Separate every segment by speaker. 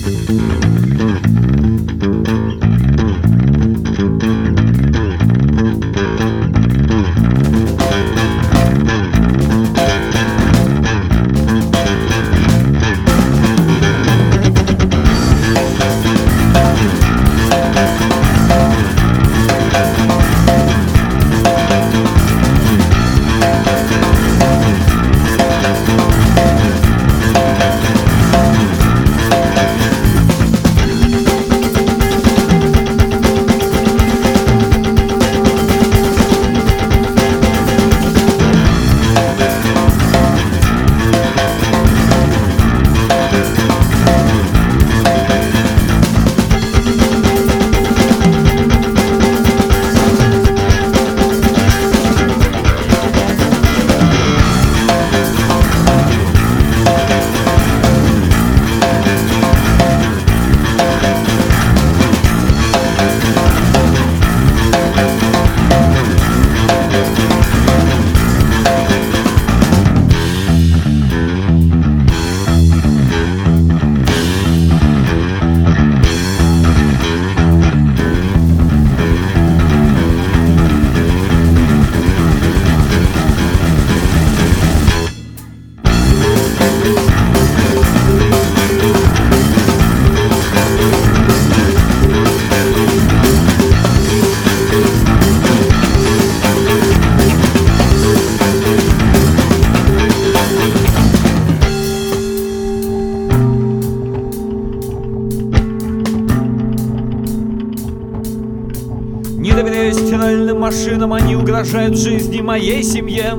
Speaker 1: Не доверяю стиральным машинам, они угрожают жизни моей семье.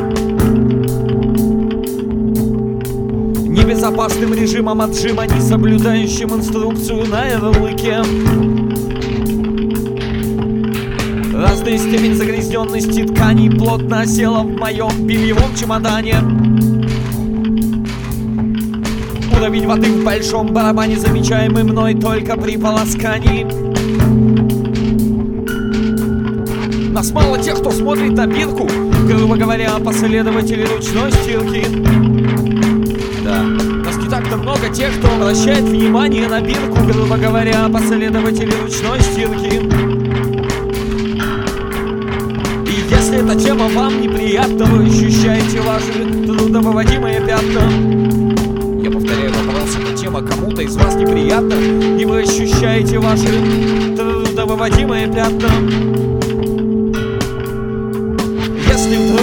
Speaker 1: Небезопасным режимом отжима, не соблюдающим инструкцию на ярлыке. Разная степень загрязненности тканей плотно осела в моем бельевом чемодане. Уровень воды в большом барабане, замечаемый мной только при полоскании. Нас мало тех, кто смотрит на бирку, грубо говоря, последователи ручной стирки. Да, нас не так-то много тех, кто обращает внимание на бирку, грубо говоря, последователи ручной стирки. И если эта тема вам неприятна, вы ощущаете ваши трудновыводимые пятна. Я повторяю вопрос, эта тема кому-то из вас неприятна, и вы ощущаете ваши трудновыводимые пятна. Если